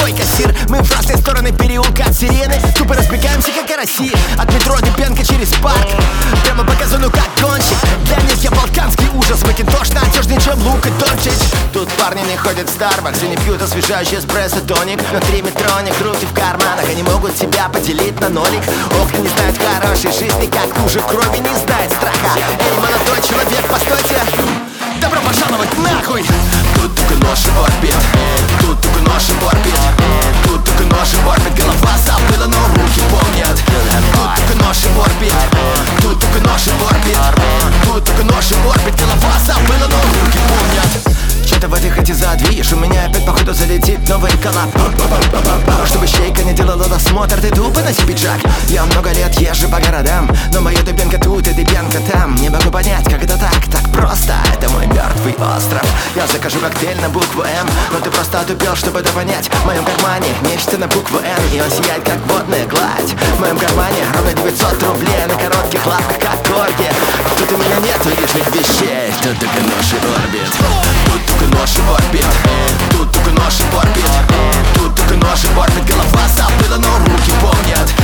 твой кассир. Мы в разные стороны переулка от сирены, тупо разбегаемся, как караси. От метро Дебенко через парк, прямо по газону, как гонщик. Для них я балканский ужас, Макинтош надежнее, чем Лука Дончич. Тут парни не ходят в Starbucks и не пьют освежающий эспрессо тоник. Внутри метроник, руки в карманах, они могут тебя поделить на нолик. Окна не знают хорошей жизни, как лужа крови не знает страха. Эй, молодой человек, постойте, добро пожаловать нахуй! Тут только нож и орбит, тут только нож и орбит, тут только нож и орбит. Голова забыла, но руки помнят. Тут только нож и орбит, тут только нож и орбит, тут только нож и орбит. Голова забыла, но руки помнят. Что-то в этой хате задвижешь, у меня опять походу залетит новый коллап. Чтобы щейка не делала досмотр, ты тупо носи пиджак. Я много лет езжу по городам, но моя Дебенко тут и Дебенко там. Не могу понять, как это так просто. Это мой мертвый остров. Я закажу коктейль на букву М, но ты просто отупел, чтобы это понять. В моем кармане нечто на букву Н, и он сияет, как водная гладь. В моем кармане ровно 900 рублей на коротких лапках, как корги. Тут у меня нету лишних вещей, тут только нож и орбит. Тут только нож и орбит, тут только нож и орбит, тут только нож и орбит. Голова забыла, но руки помнят.